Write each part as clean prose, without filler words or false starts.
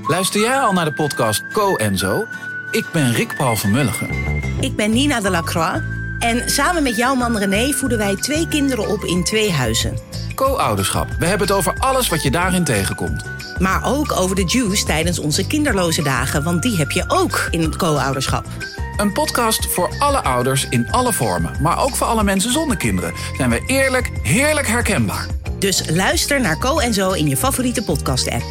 Luister jij al naar de podcast Co en Zo? Ik ben Rick Paul van Mulligen. Ik ben Nina de Lacroix. En samen met jouw man René voeden wij 2 kinderen op in 2 huizen. Co-ouderschap. We hebben het over alles wat je daarin tegenkomt. Maar ook over de juice tijdens onze kinderloze dagen. Want die heb je ook in het co-ouderschap. Een podcast voor alle ouders in alle vormen. Maar ook voor alle mensen zonder kinderen. Zijn we eerlijk, heerlijk herkenbaar. Dus luister naar Co en Zo in je favoriete podcast-app.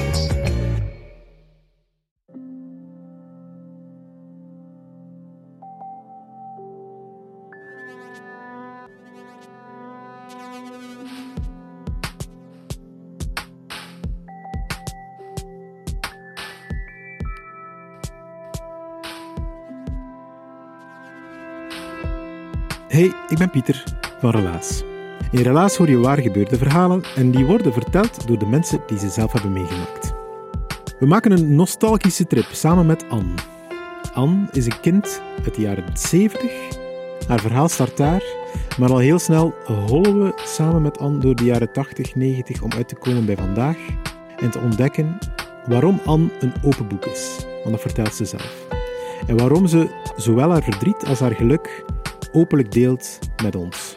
Hey, ik ben Pieter van Relaas. In Relaas hoor je waar gebeurde verhalen en die worden verteld door de mensen die ze zelf hebben meegemaakt. We maken een nostalgische trip samen met Anne. Anne is een kind uit de jaren 70. Haar verhaal start daar, maar al heel snel hollen we samen met Anne door de jaren 80, 90 om uit te komen bij vandaag en te ontdekken waarom Anne een open boek is, want dat vertelt ze zelf. En waarom ze zowel haar verdriet als haar geluk openlijk deelt met ons.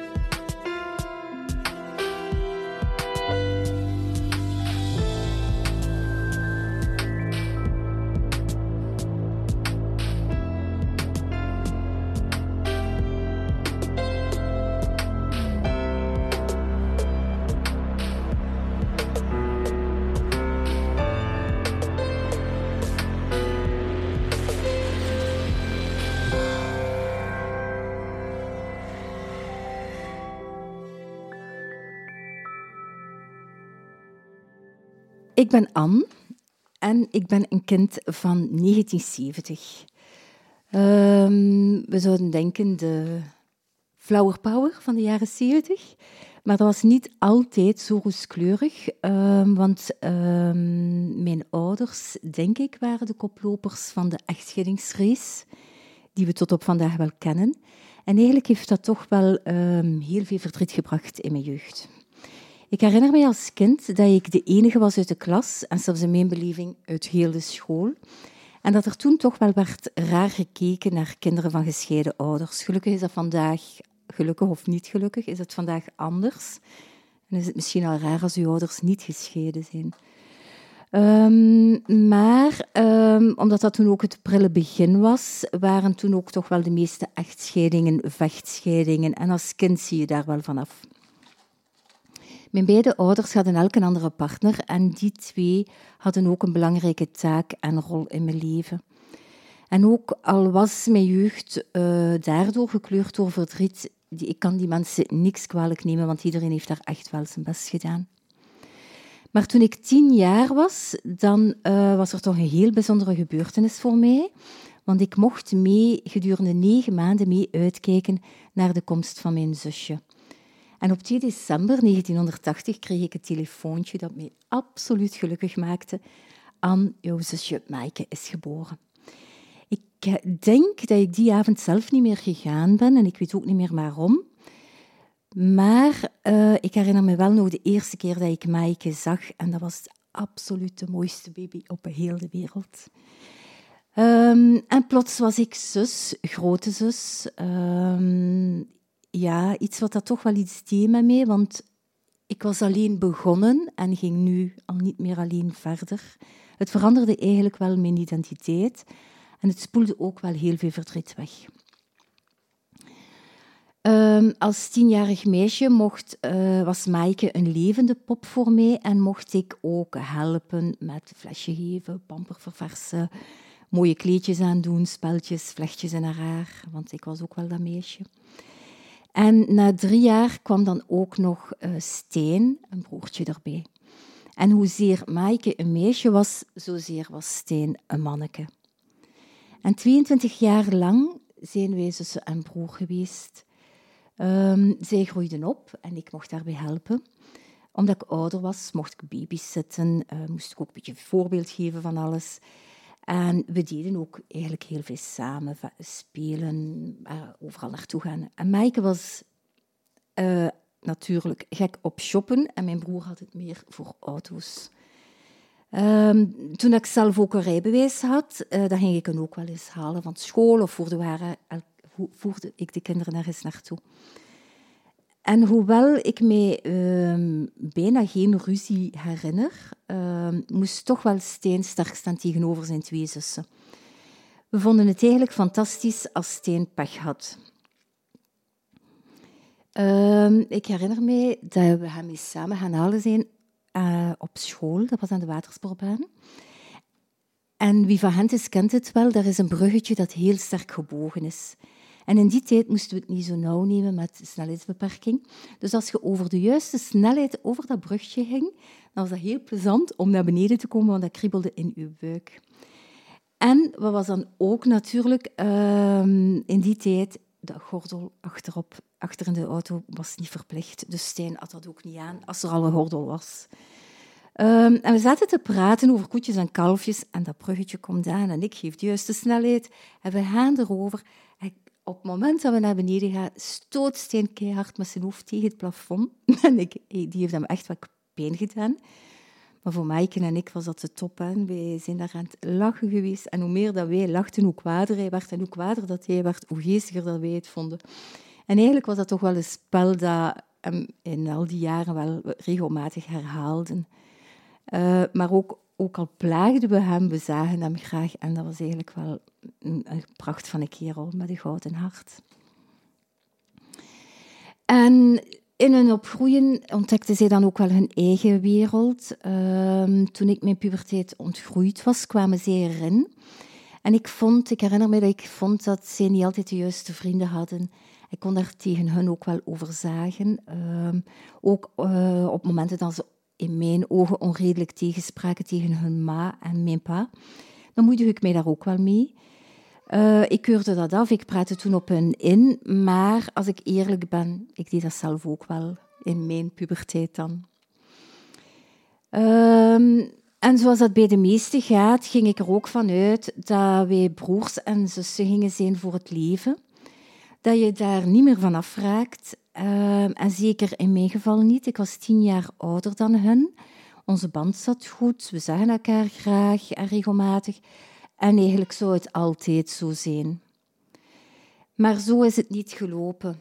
Ik ben Anne en ik ben een kind van 1970. We zouden denken de flower power van de jaren 70. Maar dat was niet altijd zo rooskleurig, want mijn ouders, denk ik, waren de koplopers van de echtscheidingsrace, die we tot op vandaag wel kennen. En eigenlijk heeft dat toch wel heel veel verdriet gebracht in mijn jeugd. Ik herinner me als kind dat ik de enige was uit de klas, en zelfs in mijn beleving uit heel de school. En dat er toen toch wel werd raar gekeken naar kinderen van gescheiden ouders. Gelukkig is dat vandaag, gelukkig of niet gelukkig, is het vandaag anders. En is het misschien al raar als uw ouders niet gescheiden zijn. Maar omdat dat toen ook het prille begin was, waren toen ook toch wel de meeste echtscheidingen, vechtscheidingen. En als kind zie je daar wel vanaf. Mijn beide ouders hadden elk een andere partner en die 2 hadden ook een belangrijke taak en rol in mijn leven. En ook al was mijn jeugd daardoor gekleurd door verdriet, ik kan die mensen niks kwalijk nemen, want iedereen heeft daar echt wel zijn best gedaan. Maar toen ik 10 jaar was, dan was er toch een heel bijzondere gebeurtenis voor mij, want ik mocht mee gedurende 9 maanden mee uitkijken naar de komst van mijn zusje. En op 2 december 1980 kreeg ik het telefoontje dat mij absoluut gelukkig maakte. Anne, jouw zusje Maaike is geboren. Ik denk dat ik die avond zelf niet meer gegaan ben en ik weet ook niet meer waarom. Maar ik herinner me wel nog de eerste keer dat ik Maaike zag en dat was absoluut de mooiste baby op heel de wereld. En plots was ik zus, grote zus. Ja, iets wat dat toch wel iets deed met mij, want ik was alleen begonnen en ging nu al niet meer alleen verder. Het veranderde eigenlijk wel mijn identiteit en het spoelde ook wel heel veel verdriet weg. Als 10-jarig meisje was Maaike een levende pop voor mij en mocht ik ook helpen met flesje geven, pamper verversen, mooie kleedjes aandoen, speltjes, vlechtjes in haar haar, want ik was ook wel dat meisje. En na 3 jaar kwam dan ook nog Stijn, een broertje, erbij. En hoezeer Maaike een meisje was, zozeer was Stijn een manneke. En 22 jaar lang zijn wij zussen en broer geweest. Zij groeiden op en ik mocht daarbij helpen. Omdat ik ouder was, mocht ik babysitten, moest ik ook een beetje een voorbeeld geven van alles. En we deden ook eigenlijk heel veel samen, spelen, overal naartoe gaan. En Maaike was natuurlijk gek op shoppen en mijn broer had het meer voor auto's. Toen ik zelf ook een rijbewijs had, dan ging ik hem ook wel eens halen van school of voerde ik de kinderen ergens naartoe. En hoewel ik mij bijna geen ruzie herinner, moest toch wel Stijn sterk staan tegenover zijn 2 zussen. We vonden het eigenlijk fantastisch als Stijn pech had. Ik herinner me dat we hem eens samen gaan halen zijn op school. Dat was aan de Waterspoorbaan. En wie van hen is, kent het wel. Daar is een bruggetje dat heel sterk gebogen is. En in die tijd moesten we het niet zo nauw nemen met snelheidsbeperking. Dus als je over de juiste snelheid over dat brugje ging, dan was dat heel plezant om naar beneden te komen, want dat kriebelde in je buik. En wat was dan ook natuurlijk in die tijd, de gordel achter in de auto was niet verplicht. Dus Stijn had dat ook niet aan als er al een gordel was. En we zaten te praten over koetjes en kalfjes en dat bruggetje komt aan en ik geef de juiste snelheid en we gaan erover. En op het moment dat we naar beneden gaan, stoot Stijn keihard met zijn hoofd tegen het plafond. En die heeft hem echt wat pijn gedaan. Maar voor Maaike en ik was dat de top. Hè. Wij zijn daar aan het lachen geweest. En hoe meer dat wij lachten, hoe kwader hij werd. En hoe kwader dat hij werd, hoe geestiger dat wij het vonden. En eigenlijk was dat toch wel een spel dat hem in al die jaren wel regelmatig herhaalden. Maar ook al plaagden we hem, we zagen hem graag. En dat was eigenlijk wel een pracht van een kerel met een gouden hart. En in hun opgroeien ontdekten zij dan ook wel hun eigen wereld. Toen ik mijn puberteit ontgroeid was, kwamen zij erin. En ik herinner me dat ik vond dat zij niet altijd de juiste vrienden hadden. Ik kon daar tegen hun ook wel over zagen. Ook op momenten dat ze in mijn ogen onredelijk tegenspraken tegen hun ma en mijn pa. Dan moeide ik mij daar ook wel mee. Ik keurde dat af, ik praatte toen op hun in, maar als ik eerlijk ben, ik deed dat zelf ook wel in mijn puberteit dan. En zoals dat bij de meesten gaat, ging ik er ook vanuit dat wij broers en zussen gingen zijn voor het leven. Dat je daar niet meer van afraakt. En zeker in mijn geval niet. Ik was 10 jaar ouder dan hen. Onze band zat goed, we zagen elkaar graag en regelmatig. En eigenlijk zou het altijd zo zijn. Maar zo is het niet gelopen.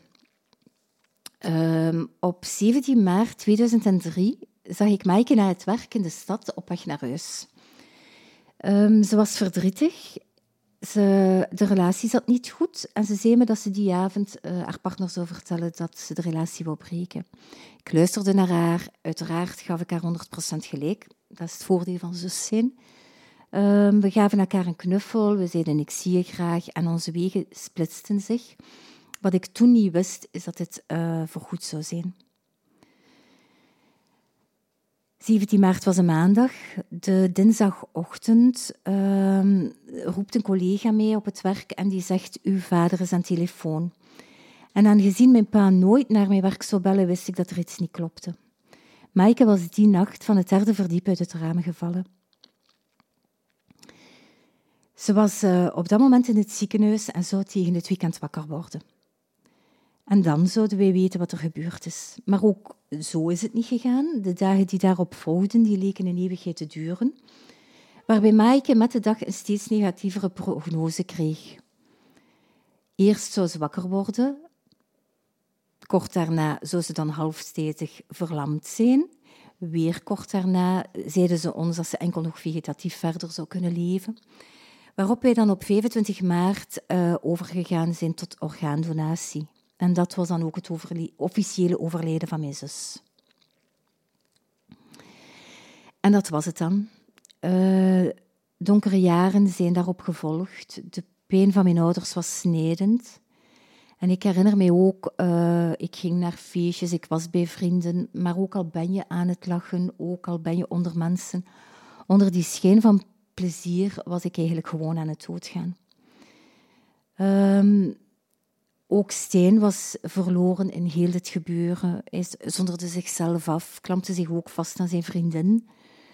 Op 17 maart 2003 zag ik Maaike na het werk in de stad op weg naar huis. Ze was verdrietig. De relatie zat niet goed. En ze zei me dat ze die avond haar partner zou vertellen dat ze de relatie wil breken. Ik luisterde naar haar. Uiteraard gaf ik haar 100% gelijk. Dat is het voordeel van zus zijn. We gaven elkaar een knuffel, we zeiden ik zie je graag en onze wegen splitsten zich. Wat ik toen niet wist, is dat dit voorgoed zou zijn. 17 maart was een maandag. De dinsdagochtend roept een collega mij op het werk en die zegt, uw vader is aan de telefoon. En aangezien mijn pa nooit naar mijn werk zou bellen, wist ik dat er iets niet klopte. Maaike was die nacht van het 3e verdiep uit het raam gevallen. Ze was op dat moment in het ziekenhuis en zou tegen het weekend wakker worden. En dan zouden wij weten wat er gebeurd is. Maar ook zo is het niet gegaan. De dagen die daarop volgden, die leken een eeuwigheid te duren. Waarbij Maaike met de dag een steeds negatievere prognose kreeg. Eerst zou ze wakker worden. Kort daarna zou ze dan halfstijdig verlamd zijn. Weer kort daarna zeiden ze ons dat ze enkel nog vegetatief verder zou kunnen leven. Waarop wij dan op 25 maart overgegaan zijn tot orgaandonatie. En dat was dan ook het officiële overlijden van mijn zus. En dat was het dan. Donkere jaren zijn daarop gevolgd. De pijn van mijn ouders was snijdend. En ik herinner mij ook, ik ging naar feestjes, ik was bij vrienden, maar ook al ben je aan het lachen, ook al ben je onder mensen, onder die schijn van plezier was ik eigenlijk gewoon aan het doodgaan. Ook Stijn was verloren in heel dit gebeuren. Hij zonderde zichzelf af, klampte zich ook vast aan zijn vriendin.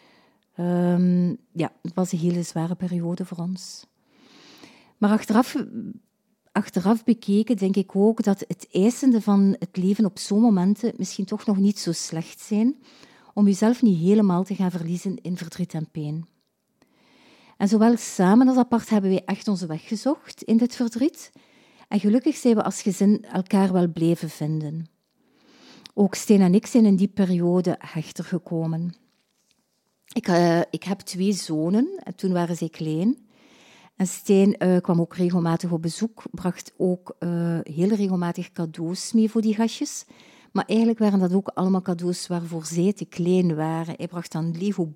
Het was een hele zware periode voor ons. Maar achteraf bekeken denk ik ook dat het eisende van het leven op zo'n momenten misschien toch nog niet zo slecht zijn, om jezelf niet helemaal te gaan verliezen in verdriet en pijn. En zowel samen als apart hebben wij echt onze weg gezocht in dit verdriet. En gelukkig zijn we als gezin elkaar wel blijven vinden. Ook Steen en ik zijn in die periode hechter gekomen. Ik heb 2 zonen, en toen waren zij klein. En Steen kwam ook regelmatig op bezoek, bracht ook heel regelmatig cadeaus mee voor die gastjes. Maar eigenlijk waren dat ook allemaal cadeaus waarvoor zij te klein waren. Hij bracht dan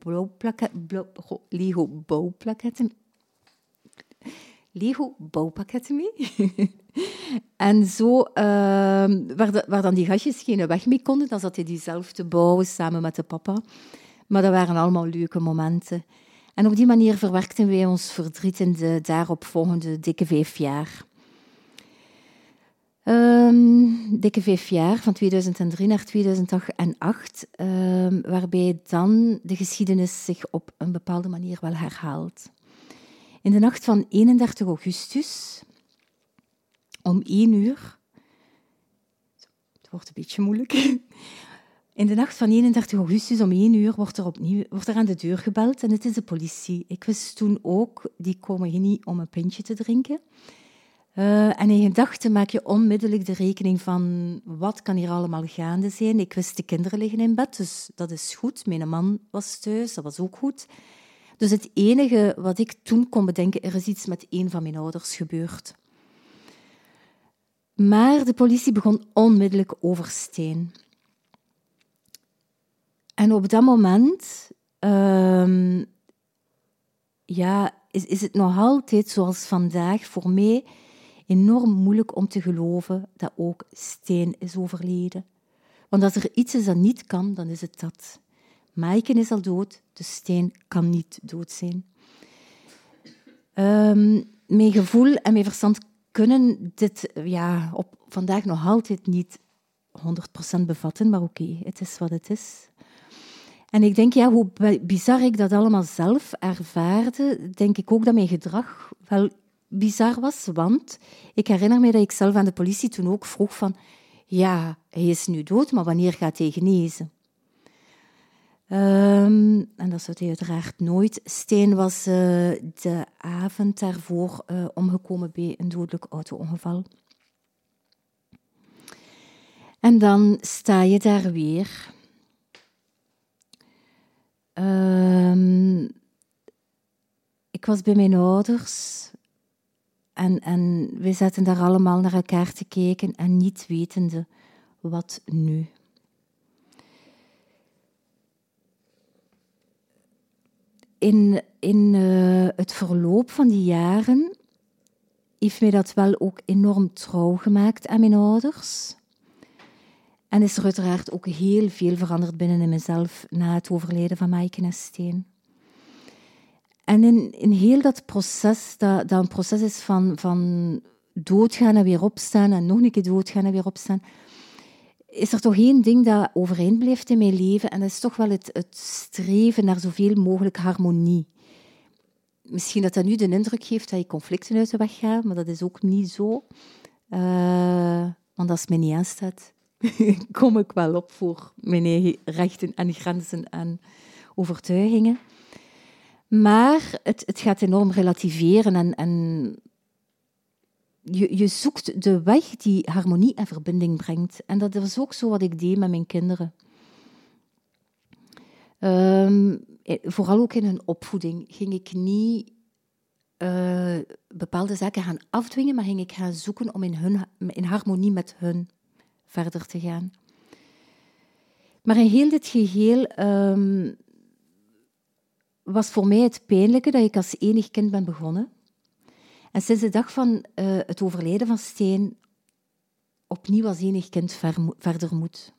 Lego bouwpakketten mee. En zo, waar dan die gastjes geen weg mee konden, dan zat hij die zelf te bouwen samen met de papa. Maar dat waren allemaal leuke momenten. En op die manier verwerkten wij ons verdriet in de daaropvolgende dikke 5 jaar. Dikke 5 jaar, van 2003 naar 2008, waarbij dan de geschiedenis zich op een bepaalde manier wel herhaalt. In de nacht van 31 augustus, om 1 uur... Het wordt een beetje moeilijk. In de nacht van 31 augustus om 1 uur wordt er aan de deur gebeld en het is de politie. Ik wist toen ook, die komen hier niet om een pintje te drinken. En in gedachten maak je onmiddellijk de rekening van wat kan hier allemaal gaande zijn. Ik wist, de kinderen liggen in bed, dus dat is goed. Mijn man was thuis, dat was ook goed. Dus het enige wat ik toen kon bedenken, er is iets met 1 van mijn ouders gebeurd. Maar de politie begon onmiddellijk over Steen. En op dat moment is het nog altijd, zoals vandaag, voor mij enorm moeilijk om te geloven dat ook Steen is overleden. Want als er iets is dat niet kan, dan is het dat. Maaike is al dood, dus Steen kan niet dood zijn. Mijn gevoel en mijn verstand kunnen dit op vandaag nog altijd niet 100% bevatten, maar oké, het is wat het is. En ik denk, hoe bizar ik dat allemaal zelf ervaarde, denk ik ook dat mijn gedrag wel bizar was. Want ik herinner me dat ik zelf aan de politie toen ook vroeg van, ja, hij is nu dood, maar wanneer gaat hij genezen? En dat zou hij uiteraard nooit. Steen was de avond daarvoor omgekomen bij een dodelijk auto-ongeval. En dan sta je daar weer. Ik was bij mijn ouders en we zaten daar allemaal naar elkaar te kijken en niet wetende wat nu. In het verloop van die jaren heeft mij dat wel ook enorm trouw gemaakt aan mijn ouders. En is er uiteraard ook heel veel veranderd binnen in mezelf na het overlijden van Maaike en Steen. En in heel dat proces, dat een proces is van doodgaan en weer opstaan en nog een keer doodgaan en weer opstaan, is er toch één ding dat overeind blijft in mijn leven en dat is toch wel het streven naar zoveel mogelijk harmonie. Misschien dat nu de indruk geeft dat je conflicten uit de weg gaat, maar dat is ook niet zo. Want als het mij niet aanstaat, kom ik wel op voor mijn eigen rechten en grenzen en overtuigingen. Maar het gaat enorm relativeren en je zoekt de weg die harmonie en verbinding brengt. En dat was ook zo wat ik deed met mijn kinderen. Vooral ook in hun opvoeding ging ik niet bepaalde zaken gaan afdwingen, maar ging ik gaan zoeken om in harmonie met hun verder te gaan. Maar in heel dit geheel was voor mij het pijnlijke dat ik als enig kind ben begonnen. En sinds de dag van het overlijden van Steen opnieuw als enig kind verder moet.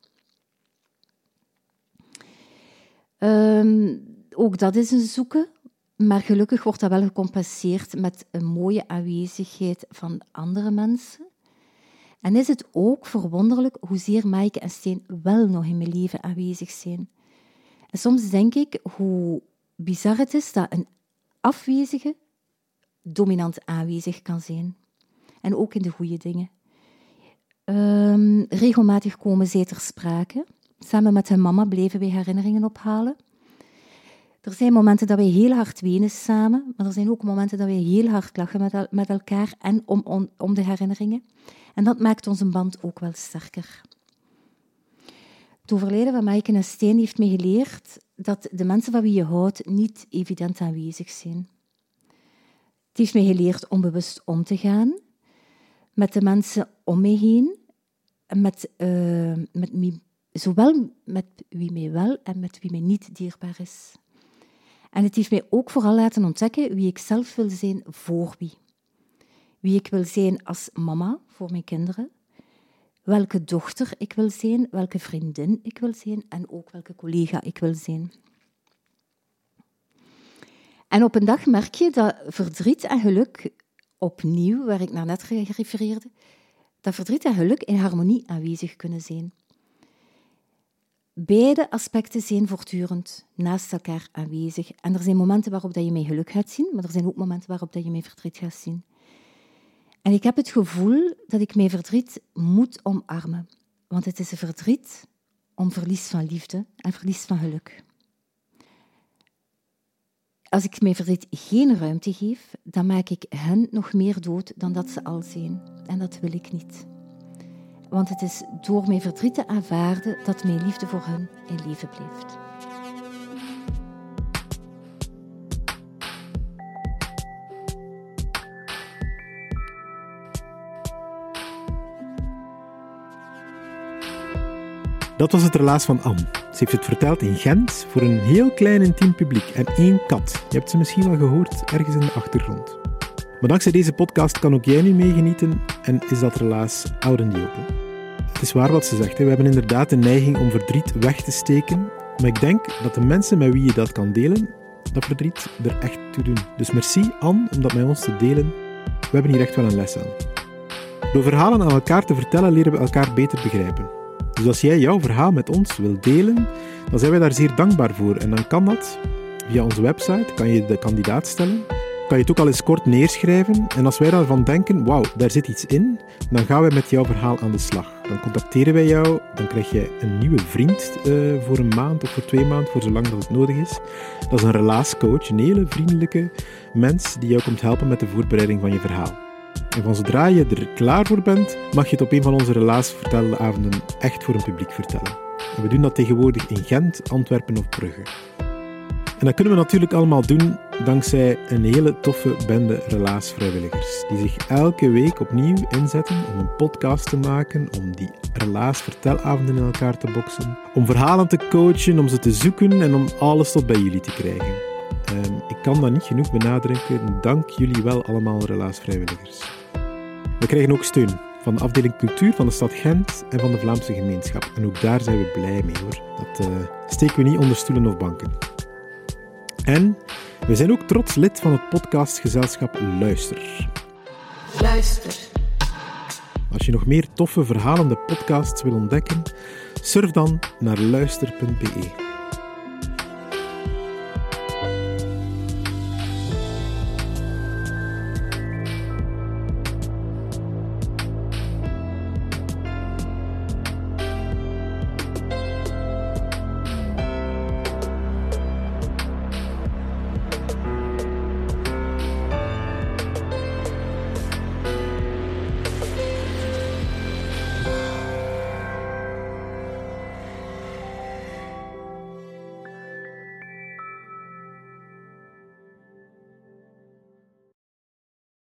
Ook dat is een zoeken, maar gelukkig wordt dat wel gecompenseerd met een mooie aanwezigheid van andere mensen. En is het ook verwonderlijk hoezeer Maaike en Steen wel nog in mijn leven aanwezig zijn. En soms denk ik hoe bizar het is dat een afwezige dominant aanwezig kan zijn. En ook in de goede dingen. Regelmatig komen zij ter sprake. Samen met hun mama bleven wij herinneringen ophalen. Er zijn momenten dat wij heel hard wenen samen, maar er zijn ook momenten dat wij heel hard lachen met elkaar en om de herinneringen. En dat maakt onze band ook wel sterker. Het overlijden van Maaike en Steen heeft mij geleerd dat de mensen van wie je houdt niet evident aanwezig zijn. Het heeft mij geleerd om bewust om te gaan met de mensen om mij heen, zowel met wie mij wel en met wie mij niet dierbaar is. En het heeft mij ook vooral laten ontdekken wie ik zelf wil zijn voor wie. Wie ik wil zijn als mama voor mijn kinderen, welke dochter ik wil zijn, welke vriendin ik wil zijn en ook welke collega ik wil zijn. En op een dag merk je dat verdriet en geluk, opnieuw, waar ik naar net refereerde, dat verdriet en geluk in harmonie aanwezig kunnen zijn. Beide aspecten zijn voortdurend naast elkaar aanwezig. En er zijn momenten waarop dat je mij geluk gaat zien, maar er zijn ook momenten waarop dat je mij verdriet gaat zien. En ik heb het gevoel dat ik mijn verdriet moet omarmen. Want het is een verdriet om verlies van liefde en verlies van geluk. Als ik mijn verdriet geen ruimte geef, dan maak ik hen nog meer dood dan dat ze al zijn. En dat wil ik niet. Want het is door mijn verdriet te aanvaarden dat mijn liefde voor hen in leven blijft. Dat was het relaas van Anne. Ze heeft het verteld in Gent voor een heel klein intiem publiek en 1 kat. Je hebt ze misschien wel gehoord, ergens in de achtergrond. Maar dankzij deze podcast kan ook jij nu meegenieten en is dat relaas out in the open. Het is waar wat ze zegt, we hebben inderdaad de neiging om verdriet weg te steken, maar ik denk dat de mensen met wie je dat kan delen, dat verdriet er echt toe doen. Dus merci Anne om dat met ons te delen. We hebben hier echt wel een les aan. Door verhalen aan elkaar te vertellen leren we elkaar beter begrijpen. Dus als jij jouw verhaal met ons wilt delen, dan zijn wij daar zeer dankbaar voor. En dan kan dat via onze website, kan je de kandidaat stellen, kan je het ook al eens kort neerschrijven. En als wij daarvan denken, wauw, daar zit iets in, dan gaan wij met jouw verhaal aan de slag. Dan contacteren wij jou, dan krijg je een nieuwe vriend voor 1 maand of voor 2 maanden, voor zolang dat het nodig is. Dat is een relaascoach, een hele vriendelijke mens die jou komt helpen met de voorbereiding van je verhaal. En van zodra je er klaar voor bent, mag je het op een van onze relaasvertelavonden echt voor een publiek vertellen. En we doen dat tegenwoordig in Gent, Antwerpen of Brugge. En dat kunnen we natuurlijk allemaal doen dankzij een hele toffe bende relaasvrijwilligers, die zich elke week opnieuw inzetten om een podcast te maken, om die relaasvertelavonden in elkaar te boksen, om verhalen te coachen, om ze te zoeken en om alles tot bij jullie te krijgen. Ik kan dat niet genoeg benadrukken. Dank jullie wel allemaal, relaasvrijwilligers. We krijgen ook steun van de afdeling cultuur van de stad Gent en van de Vlaamse gemeenschap. En ook daar zijn we blij mee, hoor. Dat steken we niet onder stoelen of banken. En we zijn ook trots lid van het podcastgezelschap Luister. Luister. Als je nog meer toffe verhalende podcasts wil ontdekken, surf dan naar luister.be.